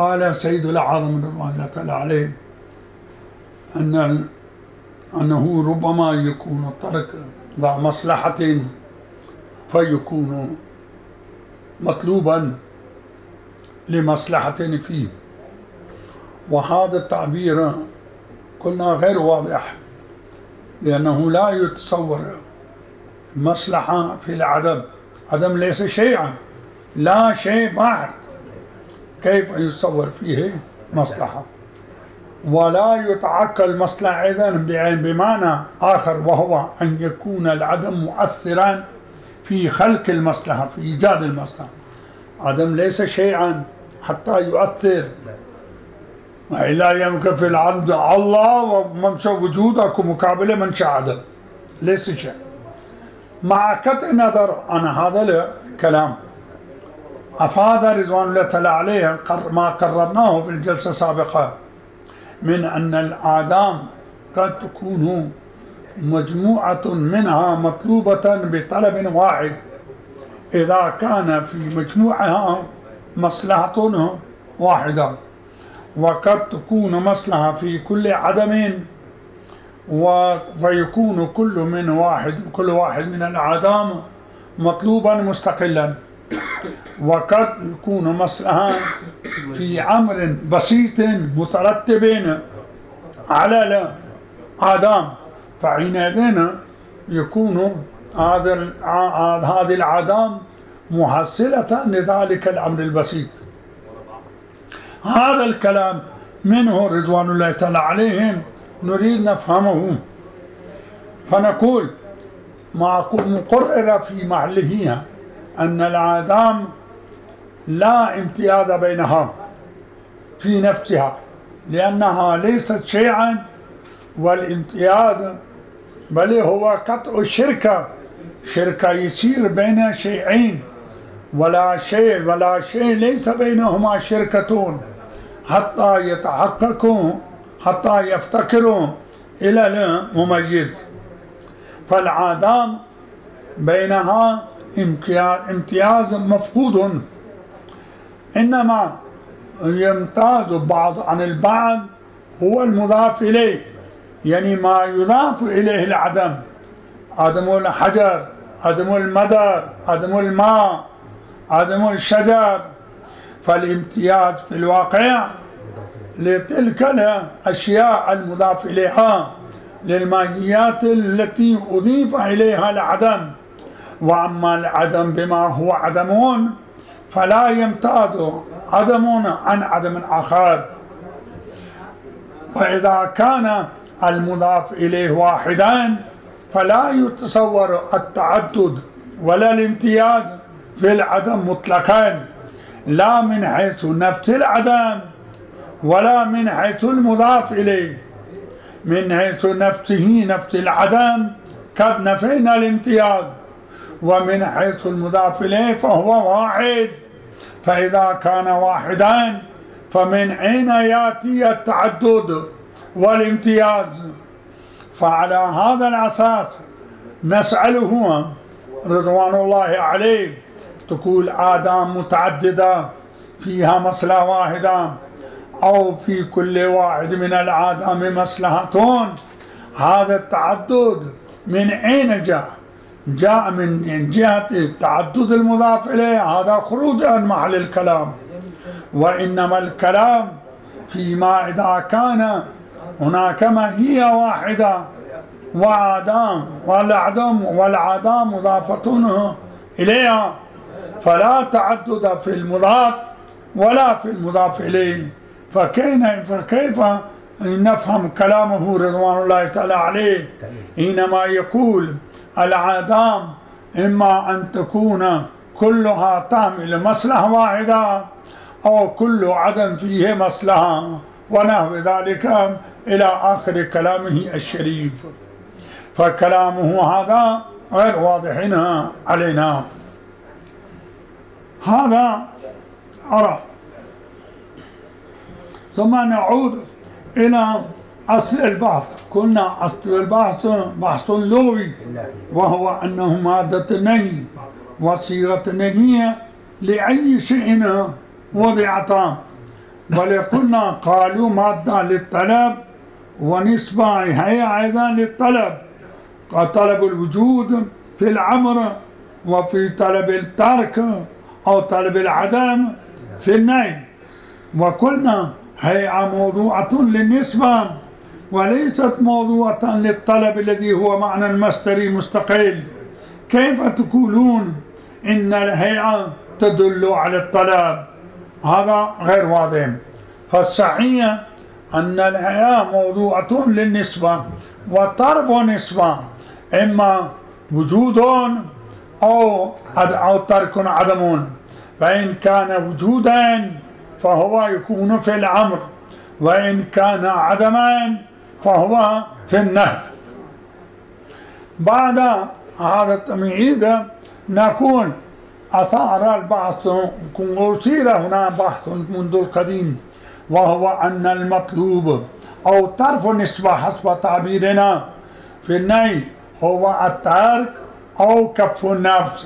قال سيد الأعظم رضوان الله تعالى عليه أنه ربما يكون الترك ذا مصلحة فيكون مطلوبا لمصلحة فيه، وهذا التعبير قلنا غير واضح، لأنه لا يتصور مصلحة في العدم. عدم ليس شيئا، لا شيء بعد، كيف يتصور فيه مصلحة؟ ولا يتعقل مصلحة إذن بمعنى آخر، وهو أن يكون العدم مؤثرا في خلق المصلحة، في إيجاد المصلحة. عدم ليس شيئا حتى يؤثر، وإلا يمكن في العبد الله ومنشأ وجودك مقابل منشأ عدم، ليس شيء. مع قطع النظر عن هذا الكلام، أفاد رضوان الله تعالى عليه ما قررناه في الجلسة السابقة من أن الآدام قد تكون مجموعة منها مطلوبة بطلب واحد إذا كان في مجموعها مصلحة واحدة، وقد تكون مصلحة في كل عدم، ويكون كل واحد من الأعدام مطلوبا مستقلا، وقد يكون مصلحة في أمر بسيط مترتب على الآدام، فحينئذ يكون هذه الآدام محصلة لذلك الأمر البسيط. هذا الكلام منه رضوان الله تعالى عليهم نريد نفهمه، فنقول مقرر في محله أن الآدام لا امتياز بينها في نفسها، لأنها ليست شيئا، والامتياز بل هو قطع شركة يصير بين شيئين، ولا شيء ليس بينهما شركة حتى يتحققوا، حتى يفتكروا إلى المميز. فالآدام بينها امتياز مفقود، إنما يمتاز بعض عن البعض هو المضاف إليه، يعني ما يضاف إليه العدم، عدم الحجر، عدم المدر، عدم الماء، عدم الشجر. فالامتياز في الواقع لتلك الأشياء المضاف إليها، للماجيات التي أضيف إليها العدم. وأما العدم بما هو عدم فلا يمتاز عدم عن عدم آخر. فإذا كان المضاف إليه واحدا فلا يتصور التعدد ولا الامتياز في العدم مطلقا، لا من حيث نفس العدم ولا من حيث المضاف إليه. من حيث نفسه نفس العدم قد نفينا الامتياز، ومن حيث المضاف إليه فهو واحد. فإذا كان واحدا فمن أين يأتي التعدد والامتياز؟ فعلى هذا الأساس نسأله رضوان الله عليه، تقول آدام متعددة فيها مصلحة واحدة، أو في كل واحد من الآدام مصلحة، هذا التعدد من أين جاء؟ جاء من جهة التعدد المضاف إليه، هذا خروج عن محل الكلام. وإنما الكلام فيما إذا كان هناك ماهية واحدة والعدم مضافة إليها، فلا تعدد في المضاف ولا في المضاف إليه. فكيف نفهم كلامه رضوان الله تعالى عليه حينما يقول العدم إما أن تكون كلها تعمل مصلحة واحدة، أو كل عدم فيه مصلحة، ونحو ذلك إلى آخر كلامه الشريف. فكلامه هذا غير واضح علينا. هذا أرى. ثم نعود إلى أصل البحث. قلنا أصل البحث بحث لغوي، وهو أنه مادة النهي وصيغة النهي لأي شيء وضعتا، بل قلنا قالوا مادة للطلب ونسبة هي أيضا للطلب، طلب الوجود في الأمر وفي طلب الترك أو طلب العدم في النهي. وقلنا هي موضوعة للنسبة وليست موضوعة للطلب الذي هو معنى المصدري مستقل. كيف تقولون إن الهيئة تدل على الطلب؟ هذا غير واضح. فالصحيح أن الهيئة موضوعة للنسبة والطلب نسبة، إما وجود أو ترك عدم. فإن كان وجودا فهو يكون في الأمر، وإن كان عدما فهو في النهي. بعد هذا التمهيد نقول أثار البحث، أثير هنا بحث منذ القديم، وهو أن المطلوب أو طرف النسبة حسب تعبيرنا في النهي هو الترك أو كف النفس.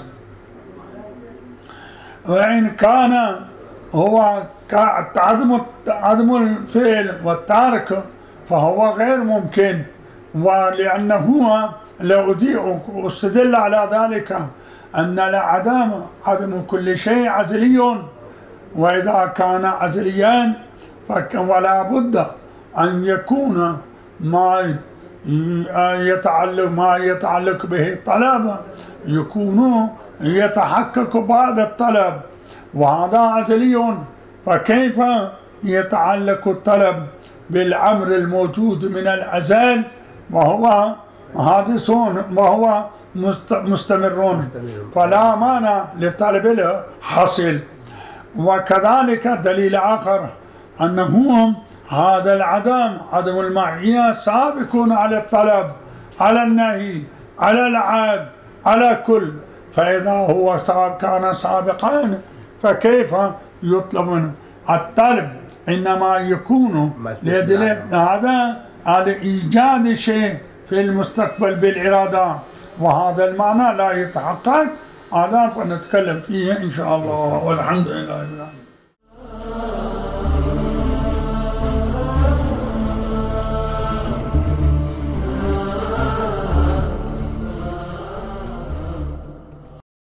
وإن كان هو عدم الفعل والترك فهو غير ممكن، ولأنه لو استدل على ذلك أن العدم عدم كل شيء عزلي، وإذا كان عزليا ولا بد أن يكون ما يتعلق به الطلب يكون يتحقق بعد الطلب، وهذا عزلي. فكيف يتعلق الطلب بالأمر الموجود من الأزل وهو حادث وهو مستمر؟ فلا مانع لطلب الحاصل. وكذلك دليل آخر أنه هذا العدم عدم المعية سابق على الطلب، على النهي، على العاب، على كل. فإذا هو كان سابقا فكيف يطلب منه الطلب؟ إنما يكون لدليل هذا على إيجاد شيء في المستقبل بالإرادة، وهذا المعنى لا يتحقق. هذا فنتكلم فيه إن شاء الله، والحمد لله.